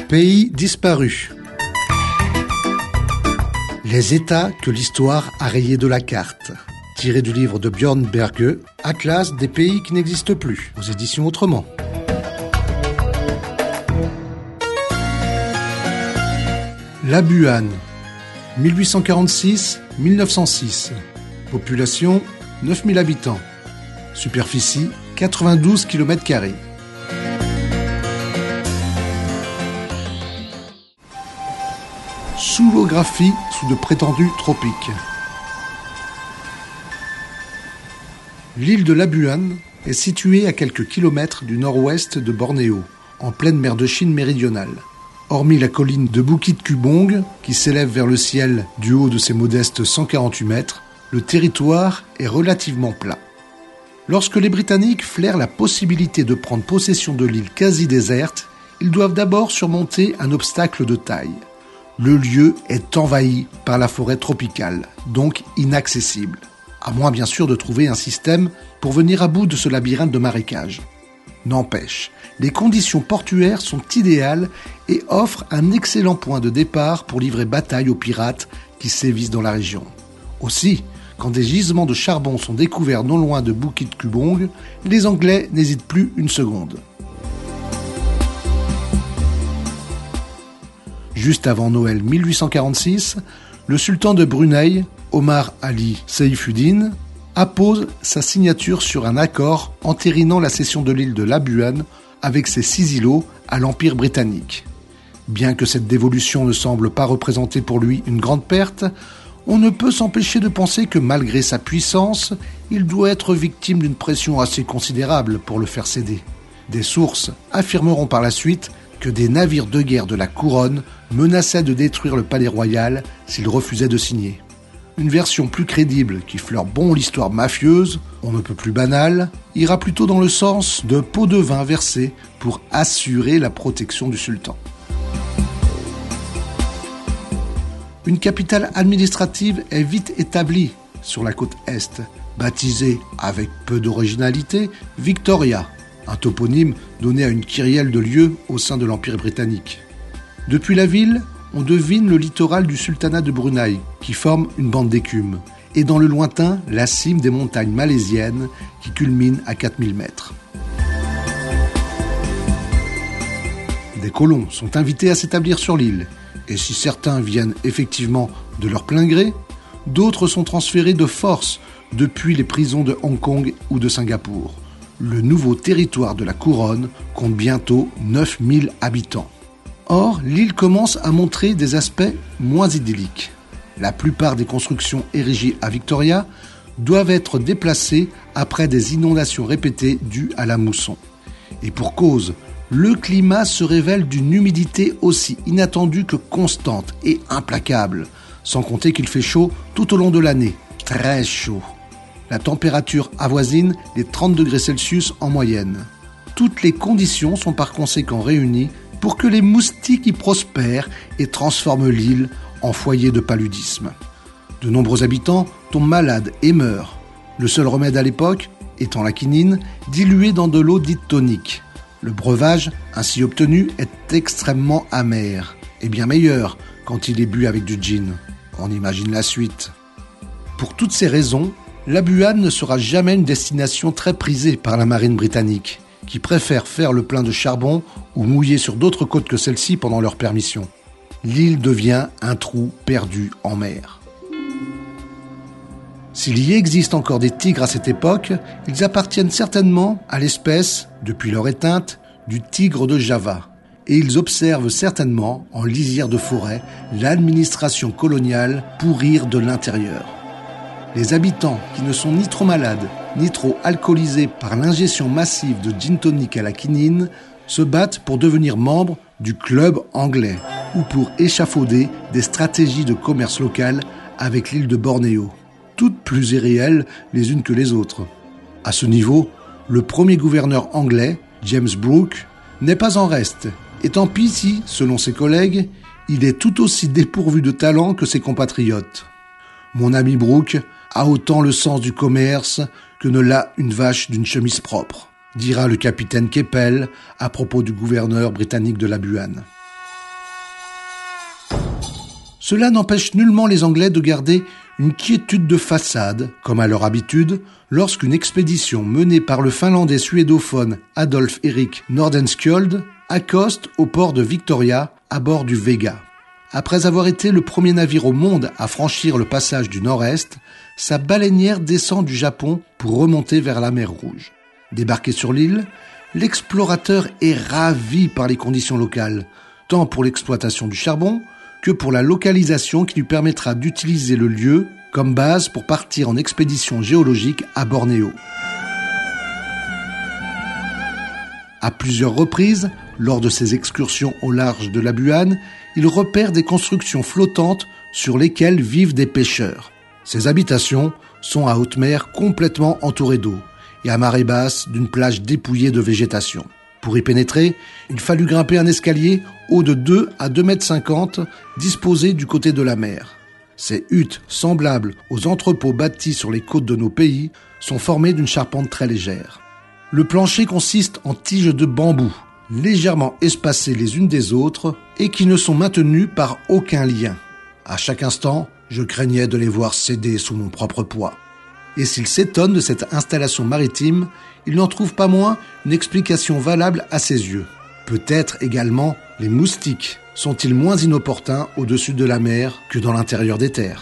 Pays disparu. Les États que l'histoire a rayés de la carte. Tiré du livre de Björn Berge, Atlas des pays qui n'existent plus, aux éditions Autrement. Labuan, 1846-1906. Population 9000 habitants. Superficie 92 km². Soulographie sous de prétendus tropiques. L'île de Labuan est située à quelques kilomètres du nord-ouest de Bornéo, en pleine mer de Chine méridionale. Hormis la colline de Bukit Kubong, qui s'élève vers le ciel du haut de ses modestes 148 mètres, le territoire est relativement plat. Lorsque les Britanniques flairent la possibilité de prendre possession de l'île quasi déserte, ils doivent d'abord surmonter un obstacle de taille. Le lieu est envahi par la forêt tropicale, donc inaccessible. À moins bien sûr de trouver un système pour venir à bout de ce labyrinthe de marécages. N'empêche, les conditions portuaires sont idéales et offrent un excellent point de départ pour livrer bataille aux pirates qui sévissent dans la région. Aussi, quand des gisements de charbon sont découverts non loin de Bukit Kubong, les Anglais n'hésitent plus une seconde. Juste avant Noël 1846, le sultan de Brunei, Omar Ali Saifuddin, appose sa signature sur un accord entérinant la cession de l'île de Labuan avec ses 6 îlots à l'Empire britannique. Bien que cette dévolution ne semble pas représenter pour lui une grande perte, on ne peut s'empêcher de penser que malgré sa puissance, il doit être victime d'une pression assez considérable pour le faire céder. Des sources affirmeront par la suite que des navires de guerre de la couronne menaçaient de détruire le palais royal s'il refusait de signer. Une version plus crédible qui fleure bon l'histoire mafieuse, on ne peut plus banale, ira plutôt dans le sens de pots de vin versés pour assurer la protection du sultan. Une capitale administrative est vite établie sur la côte est, baptisée, avec peu d'originalité, Victoria, un toponyme donné à une kyrielle de lieux au sein de l'Empire britannique. Depuis la ville, on devine le littoral du sultanat de Brunei, qui forme une bande d'écume, et dans le lointain, la cime des montagnes malaisiennes, qui culmine à 4000 mètres. Des colons sont invités à s'établir sur l'île, et si certains viennent effectivement de leur plein gré, d'autres sont transférés de force depuis les prisons de Hong Kong ou de Singapour. Le nouveau territoire de la couronne compte bientôt 9000 habitants. Or, l'île commence à montrer des aspects moins idylliques. La plupart des constructions érigées à Victoria doivent être déplacées après des inondations répétées dues à la mousson. Et pour cause, le climat se révèle d'une humidité aussi inattendue que constante et implacable, sans compter qu'il fait chaud tout au long de l'année, très chaud. La température avoisine les 30 degrés Celsius en moyenne. Toutes les conditions sont par conséquent réunies pour que les moustiques y prospèrent et transforment l'île en foyer de paludisme. De nombreux habitants tombent malades et meurent. Le seul remède à l'époque étant la quinine diluée dans de l'eau dite tonique. Le breuvage ainsi obtenu est extrêmement amer et bien meilleur quand il est bu avec du gin. On imagine la suite. Pour toutes ces raisons, Labuan ne sera jamais une destination très prisée par la marine britannique, qui préfère faire le plein de charbon ou mouiller sur d'autres côtes que celle-ci pendant leur permission. L'île devient un trou perdu en mer. S'il y existe encore des tigres à cette époque, ils appartiennent certainement à l'espèce, depuis leur éteinte, du tigre de Java. Et ils observent certainement, en lisière de forêt, l'administration coloniale pourrir de l'intérieur. Les habitants, qui ne sont ni trop malades, ni trop alcoolisés par l'ingestion massive de gin tonic à la quinine, se battent pour devenir membres du club anglais ou pour échafauder des stratégies de commerce local avec l'île de Bornéo, toutes plus irréelles les unes que les autres. À ce niveau, le premier gouverneur anglais, James Brooke, n'est pas en reste, et tant pis si, selon ses collègues, il est tout aussi dépourvu de talent que ses compatriotes. Mon ami Brooke a autant le sens du commerce que ne l'a une vache d'une chemise propre, dira le capitaine Keppel à propos du gouverneur britannique de Labuan. Cela n'empêche nullement les Anglais de garder une quiétude de façade, comme à leur habitude, lorsqu'une expédition menée par le Finlandais suédophone Adolf Erik Nordenskjöld accoste au port de Victoria à bord du Vega. Après avoir été le premier navire au monde à franchir le passage du Nord-Est, sa baleinière descend du Japon pour remonter vers la mer Rouge. Débarqué sur l'île, l'explorateur est ravi par les conditions locales, tant pour l'exploitation du charbon que pour la localisation qui lui permettra d'utiliser le lieu comme base pour partir en expédition géologique à Bornéo. À plusieurs reprises, lors de ses excursions au large de Labuan, il repère des constructions flottantes sur lesquelles vivent des pêcheurs. Ces habitations sont à haute mer complètement entourées d'eau et à marée basse d'une plage dépouillée de végétation. Pour y pénétrer, il fallut grimper un escalier haut de 2 à 2,50 m disposé du côté de la mer. Ces huttes, semblables aux entrepôts bâtis sur les côtes de nos pays, sont formées d'une charpente très légère. Le plancher consiste en tiges de bambou, légèrement espacées les unes des autres et qui ne sont maintenues par aucun lien. À chaque instant, je craignais de les voir céder sous mon propre poids. Et s'il s'étonne de cette installation maritime, il n'en trouve pas moins une explication valable à ses yeux. Peut-être également les moustiques sont-ils moins inopportuns au-dessus de la mer que dans l'intérieur des terres.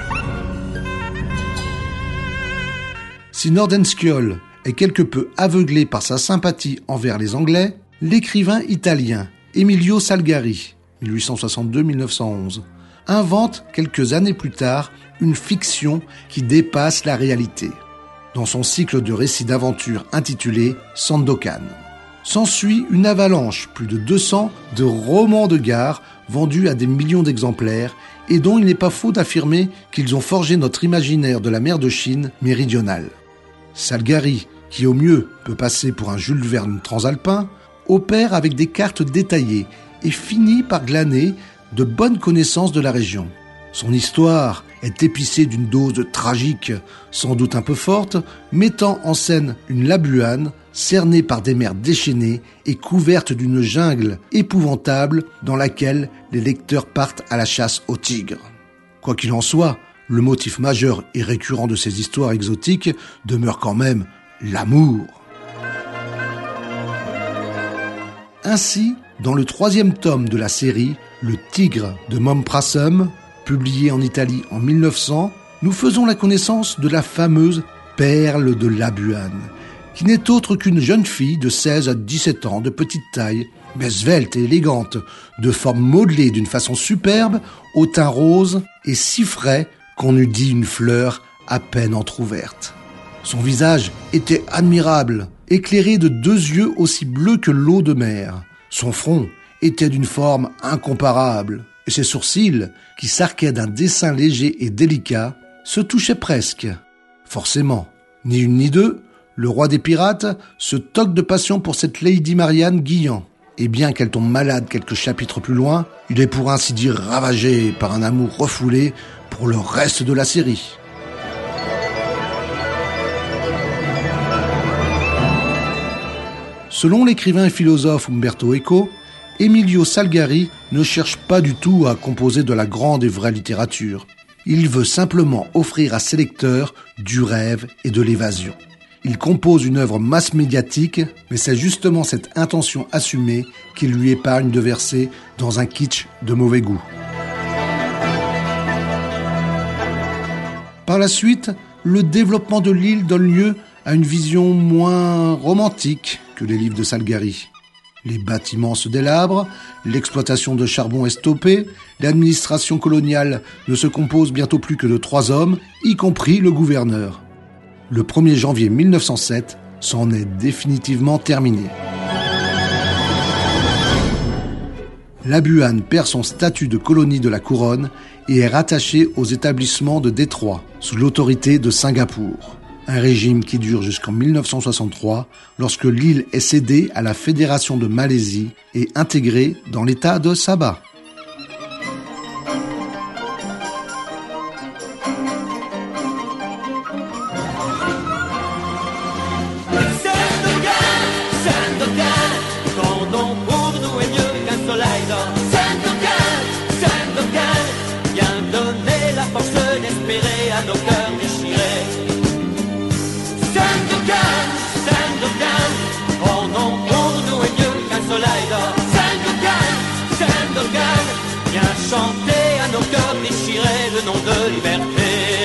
Si Nordenskjöld est quelque peu aveuglé par sa sympathie envers les Anglais, l'écrivain italien Emilio Salgari, 1862-1911, invente quelques années plus tard une fiction qui dépasse la réalité. Dans son cycle de récits d'aventures intitulé Sandokan, s'ensuit une avalanche, plus de 200, de romans de gare vendus à des millions d'exemplaires et dont il n'est pas faux d'affirmer qu'ils ont forgé notre imaginaire de la mer de Chine méridionale. Salgari, qui au mieux peut passer pour un Jules Verne transalpin, opère avec des cartes détaillées et finit par glaner de bonnes connaissances de la région. Son histoire est épicée d'une dose tragique, sans doute un peu forte, mettant en scène une Labuan cernée par des mers déchaînées et couverte d'une jungle épouvantable dans laquelle les lecteurs partent à la chasse aux tigres. Quoi qu'il en soit, le motif majeur et récurrent de ces histoires exotiques demeure quand même l'amour. Ainsi, dans le 3e tome de la série, Le Tigre de Momprasum, publié en Italie en 1900, nous faisons la connaissance de la fameuse Perle de Labuan, qui n'est autre qu'une jeune fille de 16 à 17 ans de petite taille, mais svelte et élégante, de forme modelée d'une façon superbe, au teint rose et si frais qu'on eût dit une fleur à peine entr'ouverte. Son visage était admirable, éclairé de 2 yeux aussi bleus que l'eau de mer. Son front était d'une forme incomparable, et ses sourcils, qui s'arquaient d'un dessin léger et délicat, se touchaient presque. Forcément, ni une ni deux, le roi des pirates se toque de passion pour cette Lady Marianne Guillan. Et bien qu'elle tombe malade quelques chapitres plus loin, il est pour ainsi dire ravagé par un amour refoulé pour le reste de la série. Selon l'écrivain et philosophe Umberto Eco, Emilio Salgari ne cherche pas du tout à composer de la grande et vraie littérature. Il veut simplement offrir à ses lecteurs du rêve et de l'évasion. Il compose une œuvre masse médiatique, mais c'est justement cette intention assumée qui lui épargne de verser dans un kitsch de mauvais goût. Par la suite, le développement de l'île donne lieu à une vision moins romantique que les livres de Salgari. Les bâtiments se délabrent, l'exploitation de charbon est stoppée, l'administration coloniale ne se compose bientôt plus que de 3 hommes, y compris le gouverneur. Le 1er janvier 1907 s'en est définitivement terminé. Labuan perd son statut de colonie de la couronne et est rattachée aux établissements de Détroit, sous l'autorité de Singapour. Un régime qui dure jusqu'en 1963, lorsque l'île est cédée à la Fédération de Malaisie et intégrée dans l'État de Sabah. soleil d'or. Sandokan, Sandokan, viens chanter à nos cœurs déchirés le nom de liberté.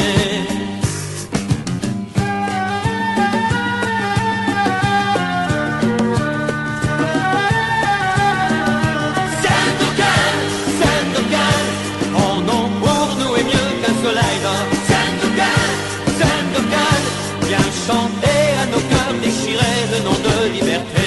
Sandokan, Sandokan, ton nom pour nous est mieux qu'un soleil d'or. Sandokan, Sandokan, viens chanter à nos cœurs déchirés le nom de liberté.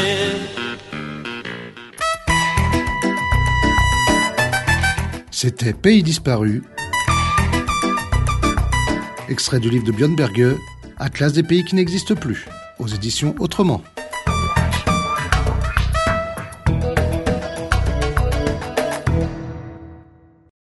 C'était Pays disparu, extrait du livre de Björn Berge, Atlas des pays qui n'existent plus, aux éditions Autrement.